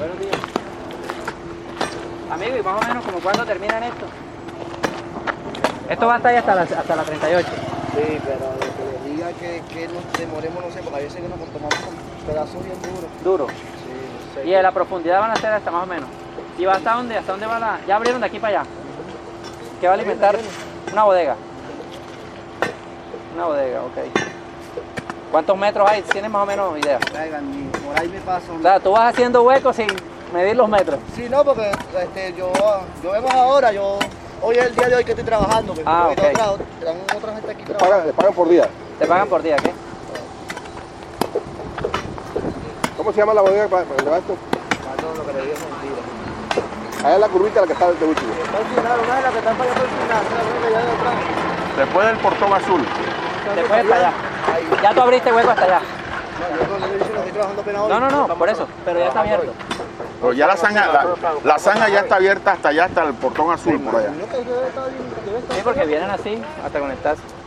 Buenos días. Amigo, ¿y más o menos como cuándo terminan esto? Esto va hasta ahí, hasta la 38. Sí, pero lo que les diga que nos demoremos, no sé, porque a veces que nos tomamos un pedazo bien duro. Duro. Sí, no sé. Y de la profundidad van a ser hasta más o menos. ¿Y va hasta dónde? ¿Hasta dónde va la...? Ya abrieron de aquí para allá. ¿Qué va a alimentar? Una bodega. Una bodega, ok. ¿Cuántos metros hay? ¿Tienes más o menos idea? Traigan, por ahí me paso. O sea, tú vas haciendo huecos sin medir los metros. Sí, no, porque yo vengo ahora, hoy es el día de hoy que estoy trabajando. Porque Ah, ok. tengo otra gente aquí trabajando. Le pagan por día. ¿Te pagan por día, qué? ¿Cómo se llama la bodega para llevar esto? No, lo que le digo es mentira. Allá es la curvita la que está de último. Está al final, una de las que están para allá por el final, una de allá de atrás. Después del portón azul. Después hasta allá. Ahí. Ya tú abriste hueco hasta allá. No, yo le dije que estoy trabajando apenas hoy. No, por eso. Pero ya está abierto. Pero ya la zanja ya está abierta hasta allá, hasta el portón azul por allá. Sí, porque vienen así hasta conectarse.